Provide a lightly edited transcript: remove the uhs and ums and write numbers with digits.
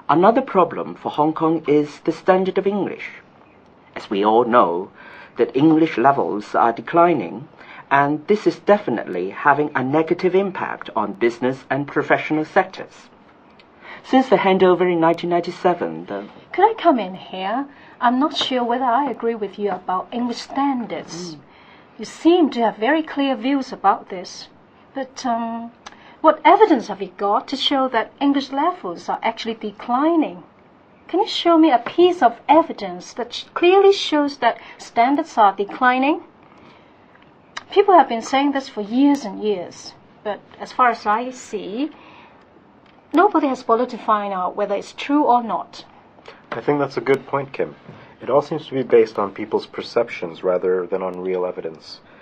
Another problem for Hong Kong is the standard of English. As we all know, that English levels are declining, and this is definitely having a negative impact on business and professional sectors. Since the handover in 1997, Could I come in here? I'm not sure whether I agree with you about English standards. You seem to have very clear views about this. But what evidence have you got to show that English levels are actually declining? Can you show me a piece of evidence that clearly shows that standards are declining? People have been saying this for years and years, but as far as I see, nobody has bothered to find out whether it's true or not. I think that's a good point, Kim. It all seems to be based on people's perceptions rather than on real evidence.